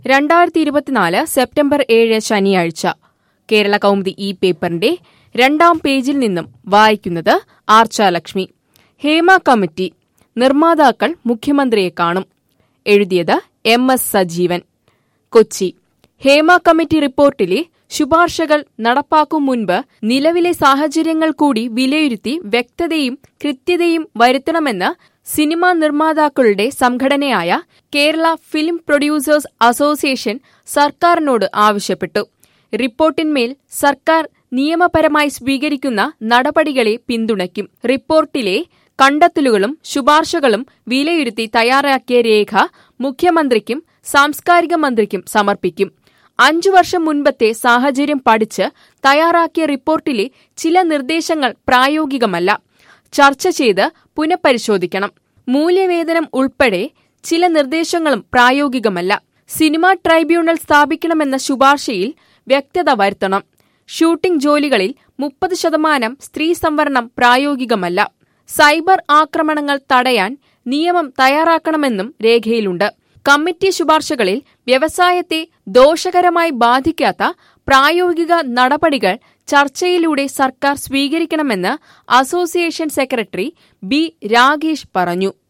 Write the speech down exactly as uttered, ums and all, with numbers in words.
രണ്ടായിരത്തി ഇരുപത്തിനാല് സെപ്റ്റംബർ ഏഴ് ശനിയാഴ്ച കേരള കൗമുദി ഈ പേപ്പറിന്റെ രണ്ടാം പേജിൽ നിന്നും വായിക്കുന്നത് ആർച്ചാലക്ഷ്മി. ഹേമ കമ്മിറ്റി നിർമ്മാതാക്കൾ മുഖ്യമന്ത്രിയെ കാണും. എഴുതിയത് M S Sajeevan. Kochi. Hema committee റിപ്പോർട്ടിലെ ശുപാർശകൾ നടപ്പാക്കും മുൻപ് നിലവിലെ സാഹചര്യങ്ങൾ കൂടി വിലയിരുത്തി വ്യക്തതയും കൃത്യതയും വരുത്തണമെന്ന് സിനിമാ നിർമ്മാതാക്കളുടെ സംഘടനയായ കേരള ഫിലിം പ്രൊഡ്യൂസേഴ്സ് അസോസിയേഷൻ സർക്കാരിനോട് ആവശ്യപ്പെട്ടു. റിപ്പോർട്ടിന്മേൽ സർക്കാർ നിയമപരമായി സ്വീകരിക്കുന്ന നടപടികളെ പിന്തുണയ്ക്കും. റിപ്പോർട്ടിലെ കണ്ടെത്തലുകളും ശുപാർശകളും വിലയിരുത്തി തയ്യാറാക്കിയ രേഖ മുഖ്യമന്ത്രിക്കും സാംസ്കാരിക മന്ത്രിക്കും സമർപ്പിക്കും. അഞ്ചു വർഷം മുൻപത്തെ സാഹചര്യം പഠിച്ച് തയ്യാറാക്കിയ റിപ്പോർട്ടിലെ ചില നിർദ്ദേശങ്ങൾ പ്രായോഗികമല്ല, ചർച്ച ചെയ്ത് പുനഃപരിശോധിക്കണം. മൂല്യവേതനം ഉൾപ്പെടെ ചില നിർദ്ദേശങ്ങളും പ്രായോഗികമല്ല. സിനിമാ ട്രൈബ്യൂണൽ സ്ഥാപിക്കണമെന്ന ശുപാർശയിൽ വ്യക്തത വരുത്തണം. ഷൂട്ടിംഗ് ജോലികളിൽ മുപ്പത് ശതമാനം സ്ത്രീ സംവരണം പ്രായോഗികമല്ല. സൈബർ ആക്രമണങ്ങൾ തടയാൻ നിയമം തയ്യാറാക്കണമെന്നും രേഖയിലുണ്ട്. കമ്മിറ്റി ശുപാർശകളിൽ വ്യവസായത്തെ ദോഷകരമായി ബാധിക്കാത്ത പ്രായോഗിക നടപടികൾ ചർച്ചയിലൂടെ സർക്കാർ സ്വീകരിക്കണമെന്ന് അസോസിയേഷൻ സെക്രട്ടറി ബി രാഗേഷ് പറഞ്ഞു.